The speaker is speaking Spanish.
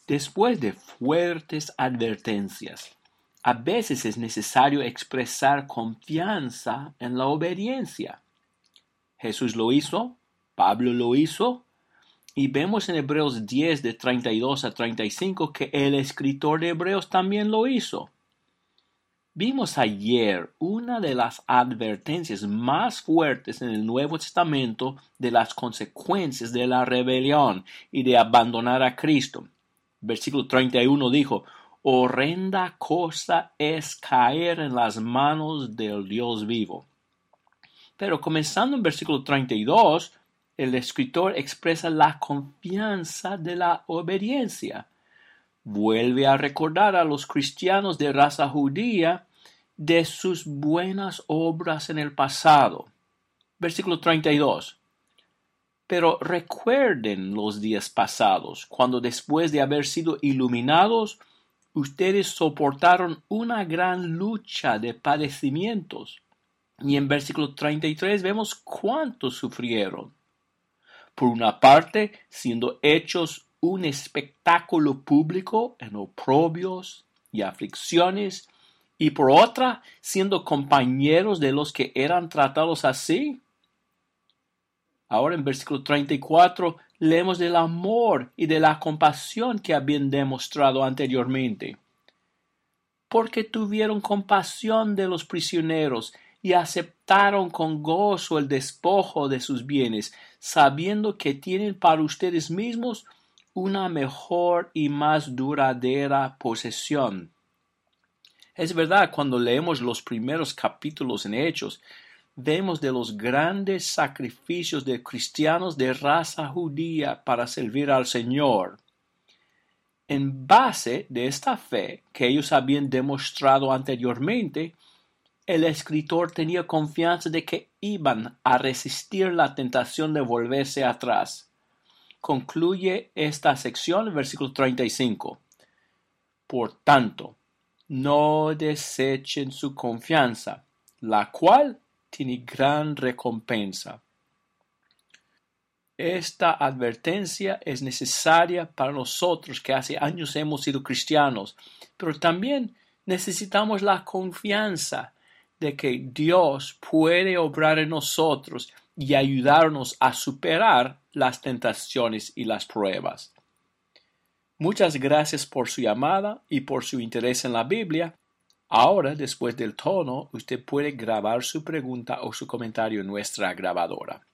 Después de fuertes advertencias, a veces es necesario expresar confianza en la obediencia. Jesús lo hizo, Pablo lo hizo, y vemos en Hebreos 10 de 32 a 35 que el escritor de Hebreos también lo hizo. Vimos ayer una de las advertencias más fuertes en el Nuevo Testamento de las consecuencias de la rebelión y de abandonar a Cristo. Versículo 31 dijo: horrenda cosa es caer en las manos del Dios vivo. Pero comenzando en versículo 32, el escritor expresa la confianza de la obediencia. Vuelve a recordar a los cristianos de raza judía de sus buenas obras en el pasado. Versículo 32. Pero recuerden los días pasados, cuando después de haber sido iluminados, ustedes soportaron una gran lucha de padecimientos. Y en versículo 33 vemos cuánto sufrieron. Por una parte, siendo hechos un espectáculo público en oprobios y aflicciones, y por otra, siendo compañeros de los que eran tratados así. Ahora en versículo 34 leemos del amor y de la compasión que habían demostrado anteriormente. Porque tuvieron compasión de los prisioneros y aceptaron con gozo el despojo de sus bienes, sabiendo que tienen para ustedes mismos una mejor y más duradera posesión. Es verdad, cuando leemos los primeros capítulos en Hechos, vemos de los grandes sacrificios de cristianos de raza judía para servir al Señor. En base de esta fe que ellos habían demostrado anteriormente, el escritor tenía confianza de que iban a resistir la tentación de volverse atrás. Concluye esta sección, versículo 35. Por tanto, no desechen su confianza, la cual tiene gran recompensa. Esta advertencia es necesaria para nosotros que hace años hemos sido cristianos, pero también necesitamos la confianza de que Dios puede obrar en nosotros y ayudarnos a superar las tentaciones y las pruebas. Muchas gracias por su llamada y por su interés en la Biblia. Ahora, después del tono, usted puede grabar su pregunta o su comentario en nuestra grabadora.